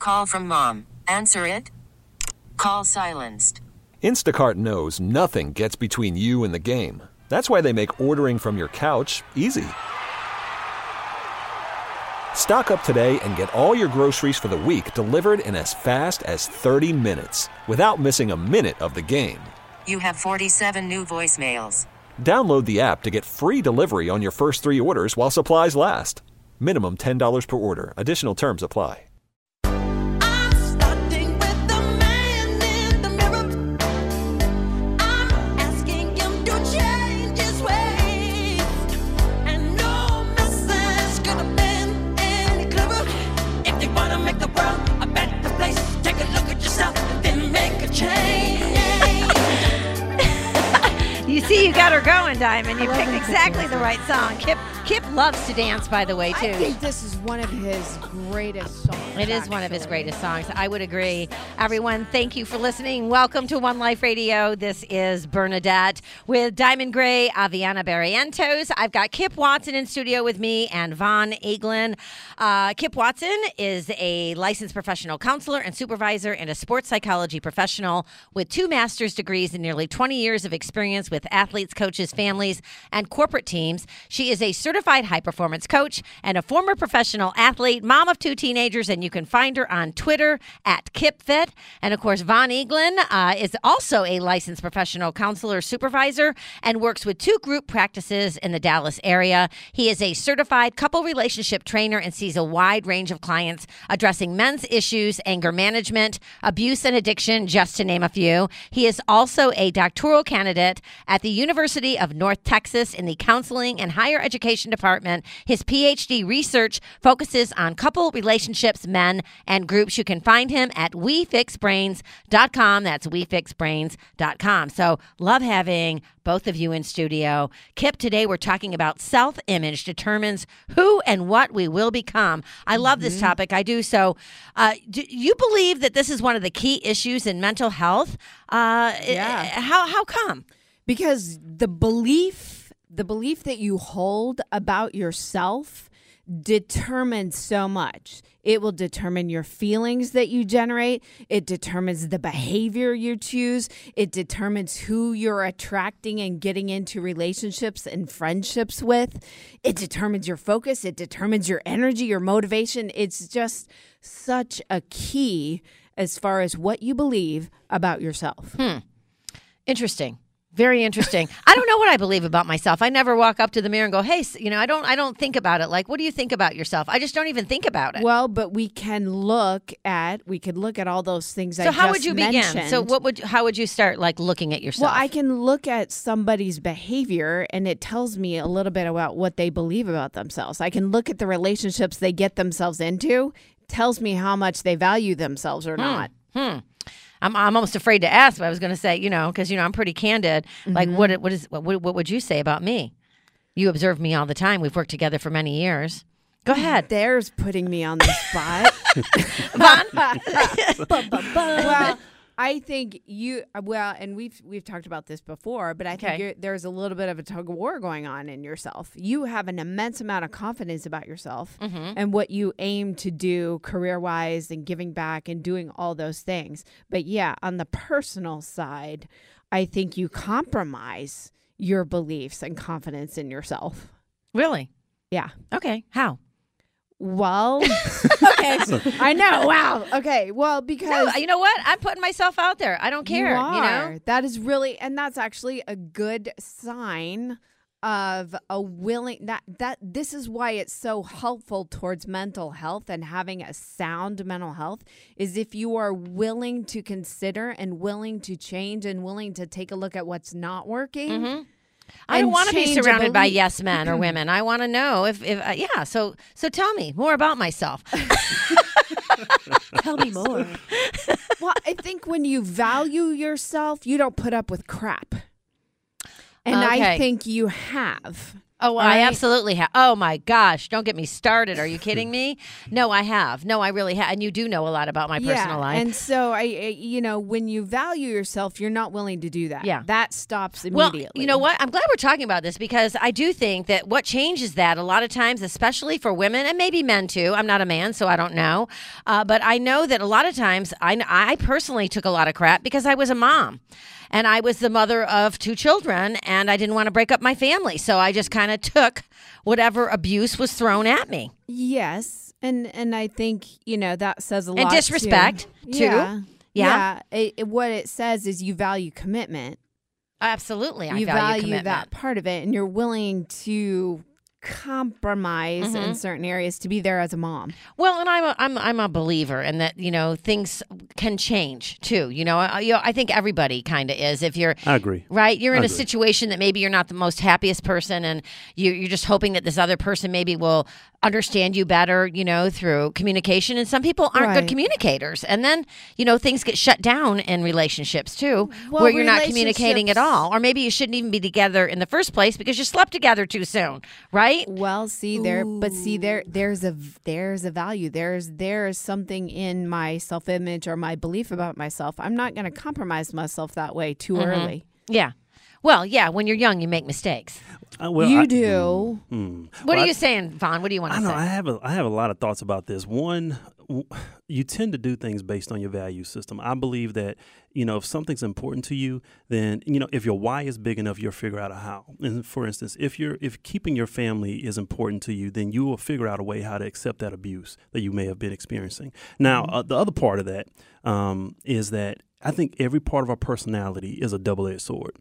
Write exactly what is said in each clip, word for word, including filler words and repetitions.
Call from mom. Answer it. Call silenced. Instacart knows nothing gets between you and the game. That's why they make ordering from your couch easy. Stock up today and get all your groceries for the week delivered in as fast as thirty minutes without missing a minute of the game. You have forty-seven new voicemails. Download the app to get free delivery on your first three orders while supplies last. Minimum ten dollars per order. Additional terms apply. You see, you got her going, Diamond. You picked exactly the right song. Kip Kip loves to dance, by the way, too. I think this is one of his greatest songs. It is actually. one of his greatest songs. I would agree. Everyone, thank you for listening. Welcome to One Life Radio. This is Bernadette with Diamond Gray, Aviana Barrientos. I've got Kip Watson in studio with me and Von Eaglin. Uh, Kip Watson is a licensed professional counselor and supervisor and a sports psychology professional with two master's degrees and nearly twenty years of experience with athletes, coaches, families, and corporate teams. She is a certified high-performance coach and a former professional athlete, mom of two teenagers, and you can find her on Twitter at KipFit. And, of course, Von Eaglin uh, is also a licensed professional counselor supervisor and works with two group practices in the Dallas area. He is a certified couple relationship trainer and sees a wide range of clients addressing men's issues, anger management, abuse and addiction, just to name a few. He is also a doctoral candidate at the University of North Texas in the Counseling and Higher Education Department. His P H D research focuses on couple relationships, men, and groups. You can find him at we fix brains dot com. That's we fix brains dot com. So love having both of you in studio. Kip, today we're talking about self-image determines who and what we will become. I love this topic. I do. So uh, do you believe that this is one of the key issues in mental health? Uh, Yeah. How, how come? Because the belief, the belief that you hold about yourself determines so much. It will determine your feelings that you generate. It determines the behavior you choose. It determines who you're attracting and getting into relationships and friendships with. It determines your focus. It determines your energy, your motivation. It's just such a key as far as what you believe about yourself. Hmm. Interesting. Very interesting. I don't know what I believe about myself. I never walk up to the mirror and go, "Hey, you know, I don't I don't think about it. Like, what do you think about yourself?" I just don't even think about it. Well, but we can look at we could look at all those things I so just how would you begin? mentioned. So what would how would you start like looking at yourself? Well, I can look at somebody's behavior and it tells me a little bit about what they believe about themselves. I can look at the relationships they get themselves into, tells me how much they value themselves or Hmm. not. Hmm. I'm I'm almost afraid to ask, but I was going to say, you know, because you know I'm pretty candid. Mm-hmm. Like, what what is what what would you say about me? You observe me all the time. We've worked together for many years. Go ahead. There's putting me on the spot. Well, I think you well, and we've we've talked about this before, but I Okay. think you're, there's a little bit of a tug of war going on in yourself. You have an immense amount of confidence about yourself Mm-hmm. and what you aim to do career wise and giving back and doing all those things. But yeah, on the personal side, I think you compromise your beliefs and confidence in yourself. Really? Yeah. Okay. How? Well, okay. I know. Wow. Okay. Well, because No, you know what? I'm putting myself out there. I don't care. You You, are. know. That is really, and that's actually a good sign of a willing that that this is why it's so helpful towards mental health and having a sound mental health is if you are willing to consider and willing to change and willing to take a look at what's not working. Mm-hmm. I don't and want to be change a surrounded by belief. yes men or women. I want to know if, if uh, yeah. So, so tell me more about myself. Tell me more. Well, I think when you value yourself, you don't put up with crap. And Okay. I think you have. Oh, I absolutely have. Oh, my gosh. Don't get me started. Are you kidding me? No, I have. No, I really have. And you do know a lot about my personal yeah, life. And so, I, I, you know, when you value yourself, you're not willing to do that. Yeah. That stops immediately. Well, you know what? I'm glad we're talking about this because I do think that what changes that a lot of times, especially for women and maybe men too. I'm not a man, so I don't know. Uh, but I know that a lot of times I, I personally took a lot of crap because I was a mom. And I was the mother of two children, and I didn't want to break up my family. So I just kind of took whatever abuse was thrown at me. Yes. And and I think, you know, that says a lot. And disrespect, too. too. Yeah. Yeah. yeah. It, it- what it says is you value commitment. Absolutely. I you value, value commitment. that part of it, and you're willing to compromise Mm-hmm. in certain areas to be there as a mom. Well, and I'm a, I'm I'm a believer in that, you know, things can change too. You know, I, you know, I think everybody kind of is. If you're, I agree. right, you're in I a agree. situation that maybe you're not the most happiest person, and you, you're just hoping that this other person maybe will understand you better, you know, through communication. And some people aren't good Right. communicators, and then you know things get shut down in relationships too, Well, where you're not communicating at relationships- all, or maybe you shouldn't even be together in the first place because you slept together too soon, right? Well, see there, but see there, there's a there's a value. There's there's something in my self image or my belief about myself. I'm not going to compromise myself that way too Mm-hmm. early. Yeah. Well, yeah. When you're young, you make mistakes. Uh, well, you I- do. mm. What Well, are I- you saying, Vaughn? What do you want I to know say? I have a I have a lot of thoughts about this. One, w- you tend to do things based on your value system. I believe that, you know, if something's important to you, then, you know, if your why is big enough, you'll figure out a how. And for instance, if you're if keeping your family is important to you, then you will figure out a way how to accept that abuse that you may have been experiencing. Now, uh, the other part of that um, is that I think every part of our personality is a double-edged sword.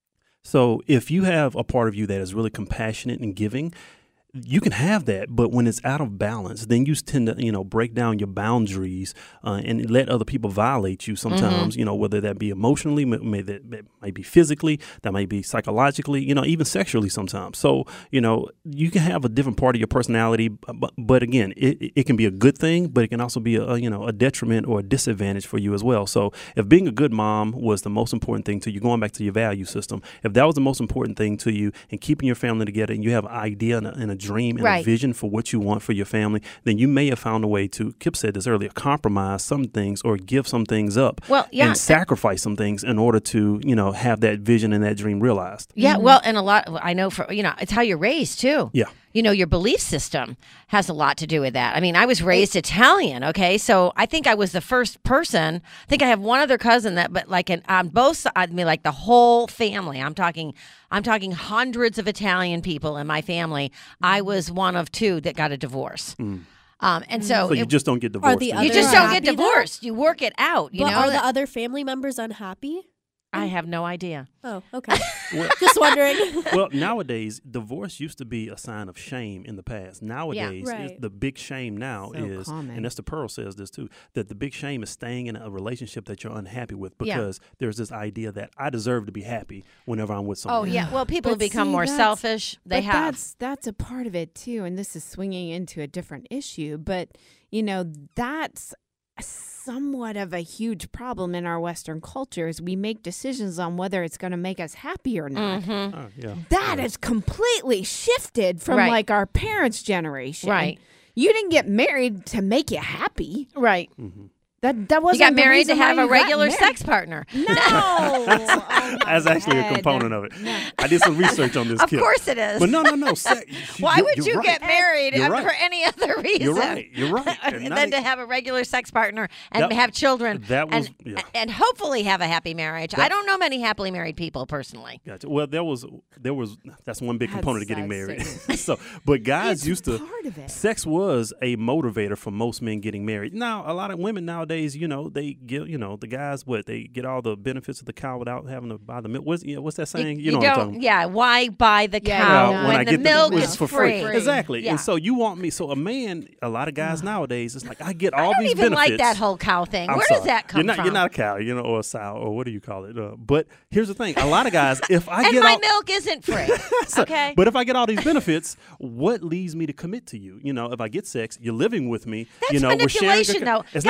So if you have a part of you that is really compassionate and giving, you can have that, but when it's out of balance, then you tend to, you know, break down your boundaries uh, and let other people violate you sometimes, you know, whether that be emotionally, may, may that, that might be physically, that might be psychologically, you know, even sexually sometimes. So, you know, you can have a different part of your personality, but, but again, it, it can be a good thing, but it can also be a, you know, a detriment or a disadvantage for you as well. So if being a good mom was the most important thing to you, going back to your value system, if that was the most important thing to you and keeping your family together and you have an idea and a, and a dream and Right. a vision for what you want for your family, then you may have found a way to, Kip said this earlier, compromise some things or give some things up Well, yeah. and sacrifice some things in order to, you know, have that vision and that dream realized. Yeah, well, and a lot, I know for, you know, it's how you're raised too. Yeah. You know, your belief system has a lot to do with that. I mean, I was raised Italian, okay? So I think I was the first person. I think I have one other cousin that, but like an, on both sides, I mean, like the whole family. I'm talking, I'm talking hundreds of Italian people in my family. I was one of two that got a divorce. Um, and so, So you it- just don't get divorced. the then. you others just don't get happy, though? divorced. You work it out, you but know? are the other family members unhappy? I have no idea. Oh, okay. Just wondering. Well, nowadays, divorce used to be a sign of shame in the past. Nowadays, Right. it's- the big shame now So is, common. and Esther Pearl says this too, that the big shame is staying in a relationship that you're unhappy with Yeah. because there's this idea that I deserve to be happy whenever I'm with someone. Oh, yeah. Well, people have But become see, more that's- selfish. They but have. That's that's a part of it too, and this is swinging into a different issue. But you know, that's somewhat of a huge problem in our Western culture. Is we make decisions on whether it's going to make us happy or not. Mhm. Oh, yeah. That has completely shifted from Right. like our parents' generation. Right. You didn't get married to make you happy. Right. That that You wasn't got the married to reason why have a you got regular married. sex partner. No, Oh, my That's actually a head. component of it. I did some research on this. Of Kip. course it is. But no, no, no. Sex, Why you're- would you're you right. get married You're uh, right. for any other reason? You're right. You're right. And And now then they- to have a regular sex partner and That- have children that was- and, yeah. and hopefully have a happy marriage. I That- don't know many happily married people personally. Gotcha. Well, there was there was that's one big That's component of getting sad married. statement. so, but guys It's used to part of it. sex was a motivator for most men getting married. Now, a lot of women nowadays, you know, they get you know the guys what they get all the benefits of the cow without having to buy the milk. What's, you know, what's that saying? You, know what I'm don't, talking about. yeah. Why buy the Yeah, cow no. when, I the get milk it's is for free? free. Exactly. Yeah. And so you want me? So a man, a lot of guys nowadays, it's like I get all I don't these even benefits. like that whole cow thing. I'm Where sorry. does that come you're not, from? You're not a cow, you know, or a sow, or what do you call it? Uh, but here's the thing: a lot of guys, if I and get my all, milk isn't free. So- Okay. But if I get all these benefits, what leads me to commit to you? You know, if I get sex, you're living with me. That's you know, we're sharing. manipulation, though. It's God, not see manipulation.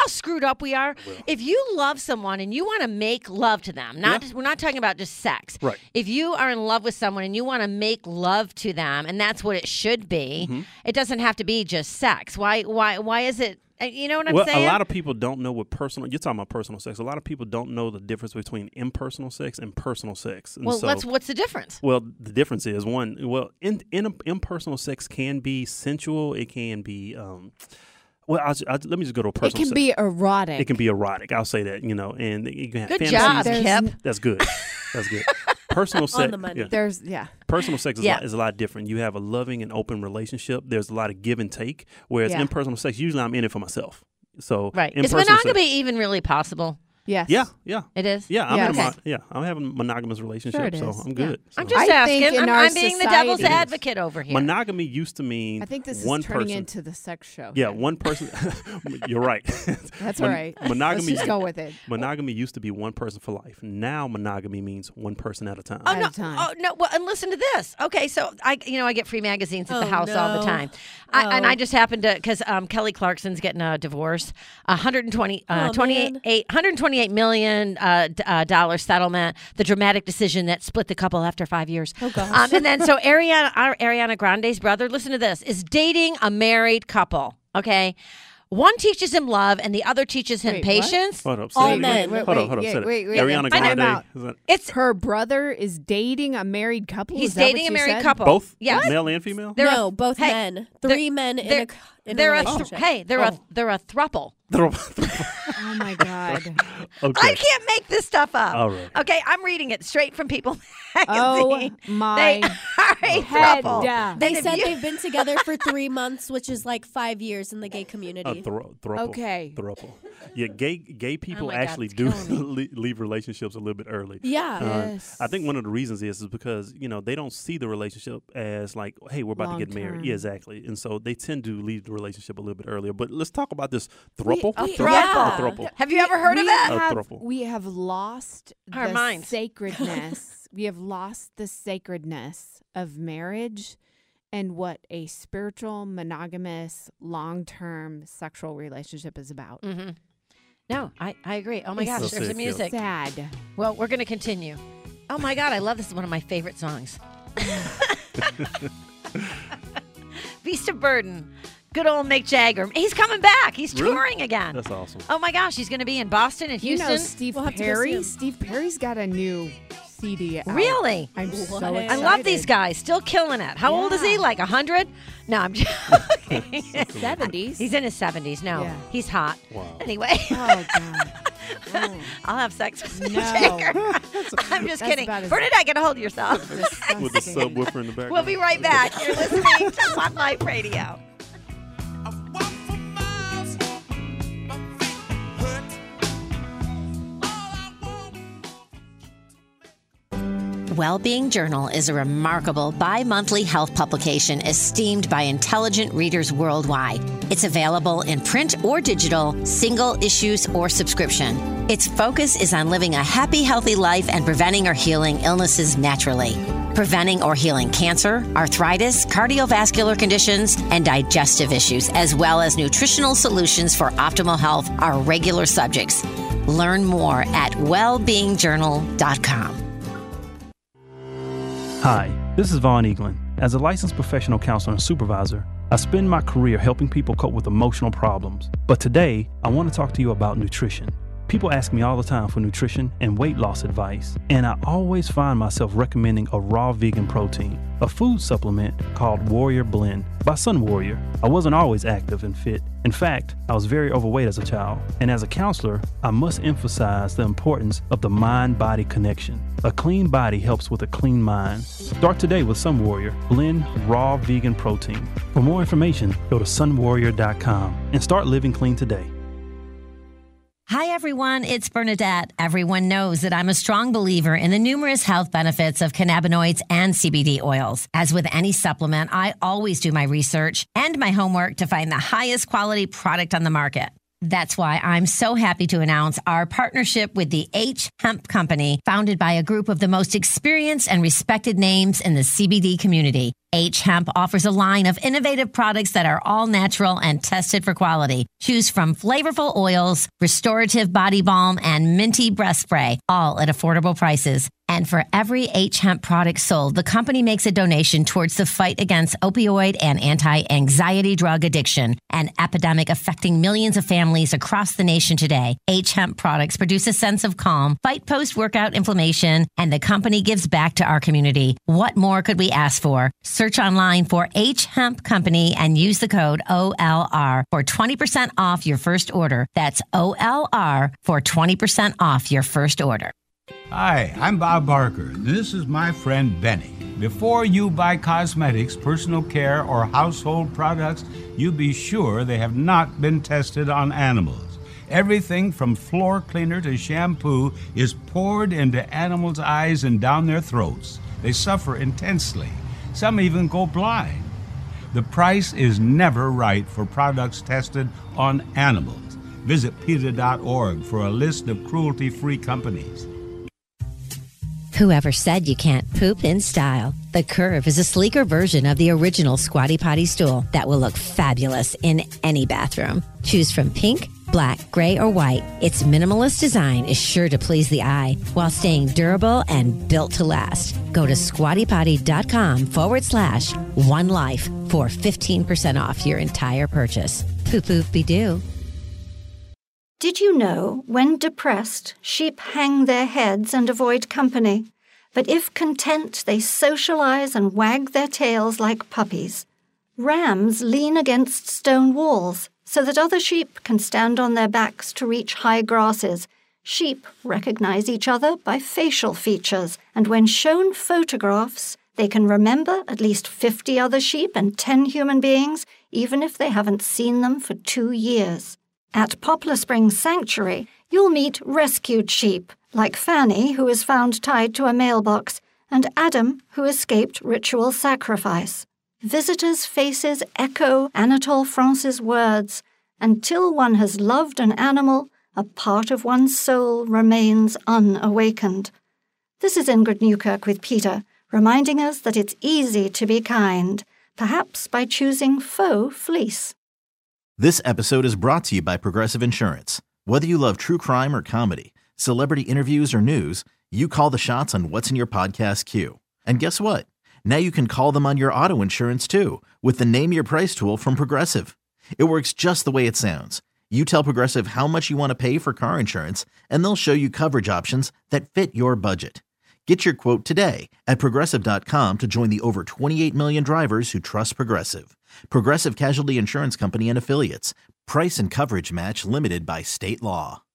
how screwed up we are? If you love someone and you want to make love to them, not Yeah. just, we're not talking about just sex. Right. If you are in love with someone and you want to make love to them, and that's what it should be, Mm-hmm. it doesn't have to be just sex. Why? Why? Why is it? uh, You know what I'm well, saying? a lot of people don't know what personal. You're talking about personal sex. A lot of people don't know the difference between impersonal sex and personal sex. And well, so, let's. What's the difference? Well, the difference is one. Well, in, in impersonal sex can be sensual. It can be. Um, well, I'll, I'll, let me just go to a It personal. can sex. be erotic. It can be erotic. I'll say that. You know, and you can have Good fantasies. job, Kip. That's good. That's good. Personal sex. the money. Yeah. There's yeah. Personal sex is, Yeah. a lot, is a lot different. You have a loving and open relationship. There's a lot of give and take. Whereas Yeah. impersonal sex, usually I'm in it for myself. So Right. in Is personal monogamy sex, even really possible? Yes. yeah, yeah, It is. yeah. I'm Yes. in a, mon- Okay. yeah. I'm having a monogamous relationship, Sure it so is. I'm good. I'm So. just I think asking. in I'm, our I'm being the devil's society- advocate over here. Monogamy used to mean I think this one is turning person. into the sex show. yeah, one person. You're right. That's Mon- all right. Monogamy. Let's just go with it. Monogamy used to be one person for life. Now monogamy means one person at a time. Oh At no! a time. Oh no! Well, and listen to this. Okay, so I, you know, I get free magazines at the Oh, house all the no. time, I, and Oh. I just happened to because um, Kelly Clarkson's getting a divorce, one hundred twenty, uh, Oh, twenty-eight, man. eight, one hundred twenty-eight million uh, d- uh, dollar settlement. The dramatic decision that split the couple after five years. Oh, gosh. Um, and then so Ariana, our Ariana Grande's brother, listen to this, is dating a married couple. Okay. One teaches him love, and the other teaches him Wait, what? patience. Hold up. say All that again. men. Wait, Hold wait, on. Hold on. wait, say that. wait, wait. Ariana Time Grande. out. is that It's Her brother is dating a married couple. he's Is that what dating a you married said? couple. both? Yes. Male and female? They're no, a- both hey, men. they're- Three men in they're- a, in They're a a th- relationship. hey, they're a they're a thruple. Oh my god. okay. I can't make this stuff up. All right. Okay, I'm reading it straight from People Oh Magazine. my They are a head. throuple. They And if said you- they've been together for three months, which is like five years in the gay A community. thro- throuple. Okay. Throuple. Yeah, gay gay people my God, actually it's do killing le- leave relationships a little bit early. yeah. Uh, Yes. I think one of the reasons is is because you know they don't see the relationship as like, hey, we're about Long to get married. term. Yeah, exactly. And so they tend to leave the relationship a little bit earlier. But let's talk about this throuple. A We- throuple. Yeah. A throuple. Have you ever heard of we that? A Have, throuple. we have lost Our the minds. sacredness. We have lost the sacredness of marriage and what a spiritual, monogamous, long-term sexual relationship is about. Mm-hmm. No, I, I agree. Oh my It's gosh, so there's the sick, yeah. music. Sad. Well, we're going to continue. Oh my God, I love this. Is one of my favorite songs. Beast of Burden. Good old Mick Jagger. He's coming back. He's Really? touring again. That's awesome. Oh my gosh, he's going to be in Boston and You Houston. know Steve We'll have to go see Perry? him. Steve Perry's got a new C D out. Really? I'm so What? excited. I love these guys. Still killing it. How old is he? Yeah. Like one hundred? No, I'm joking. seventies. He's in his seventies. No, Yeah. he's hot. Wow. Anyway, Oh, God. Oh, I'll have sex with Mick No. Jagger. I'm just That's kidding. about as- Bernadette, get a hold of yourself. With the disgusting. subwoofer in the background. We'll be right back. You're listening to One Life Radio. Wellbeing Journal is a remarkable bi-monthly health publication esteemed by intelligent readers worldwide. It's available in print or digital, single issues or subscription. Its focus is on living a happy, healthy life and preventing or healing illnesses naturally. Preventing or healing cancer, arthritis, cardiovascular conditions, and digestive issues, as well as nutritional solutions for optimal health are regular subjects. Learn more at well being journal dot com. Hi, this is Vaughn Eaglin. As a licensed professional counselor and supervisor, I spend my career helping people cope with emotional problems. But today, I want to talk to you about nutrition. People ask me all the time for nutrition and weight loss advice, and I always find myself recommending a raw vegan protein, a food supplement called Warrior Blend by Sun Warrior. I wasn't always active and fit. In fact, I was very overweight as a child, and as a counselor, I must emphasize the importance of the mind-body connection. A clean body helps with a clean mind. Start today with Sun Warrior Blend Raw Vegan Protein. For more information, go to sun warrior dot com and start living clean today. Hi, everyone. It's Bernadette. Everyone knows that I'm a strong believer in the numerous health benefits of cannabinoids and C B D oils. As with any supplement, I always do my research and my homework to find the highest quality product on the market. That's why I'm so happy to announce our partnership with the H Hemp Company, founded by a group of the most experienced and respected names in the C B D community. H Hemp offers a line of innovative products that are all natural and tested for quality. Choose from flavorful oils, restorative body balm, and minty breath spray, all at affordable prices. And for every H Hemp product sold, the company makes a donation towards the fight against opioid and anti-anxiety drug addiction, an epidemic affecting millions of families across the nation today. H Hemp products produce a sense of calm, fight post-workout inflammation, and the company gives back to our community. What more could we ask for? Search online for H Hemp Company and use the code O L R for twenty percent off your first order. That's O L R for twenty percent off your first order. Hi, I'm Bob Barker. This is my friend Benny. Before you buy cosmetics, personal care, or household products, you be sure they have not been tested on animals. Everything from floor cleaner to shampoo is poured into animals' eyes and down their throats. They suffer intensely. Some even go blind. The price is never right for products tested on animals. Visit PETA dot org for a list of cruelty-free companies. Whoever said you can't poop in style? The Curve is a sleeker version of the original Squatty Potty stool that will look fabulous in any bathroom. Choose from pink, black, gray, or white. Its minimalist design is sure to please the eye while staying durable and built to last. Go to squattypotty.com forward slash one life for fifteen percent off your entire purchase. Poop poop be doo. Did you know, when depressed, sheep hang their heads and avoid company? But if content, they socialize and wag their tails like puppies. Rams lean against stone walls so that other sheep can stand on their backs to reach high grasses. Sheep recognize each other by facial features, and when shown photographs, they can remember at least fifty other sheep and ten human beings, even if they haven't seen them for two years. At Poplar Springs Sanctuary, you'll meet rescued sheep, like Fanny, who was found tied to a mailbox, and Adam, who escaped ritual sacrifice. Visitors' faces echo Anatole France's words, "Until one has loved an animal, a part of one's soul remains unawakened." This is Ingrid Newkirk with PETA, reminding us that it's easy to be kind, perhaps by choosing faux fleece. This episode is brought to you by Progressive Insurance. Whether you love true crime or comedy, celebrity interviews or news, you call the shots on what's in your podcast queue. And guess what? Now you can call them on your auto insurance too with the Name Your Price tool from Progressive. It works just the way it sounds. You tell Progressive how much you want to pay for car insurance, and they'll show you coverage options that fit your budget. Get your quote today at Progressive dot com to join the over twenty-eight million drivers who trust Progressive. Progressive Casualty Insurance Company and Affiliates. Price and coverage match limited by state law.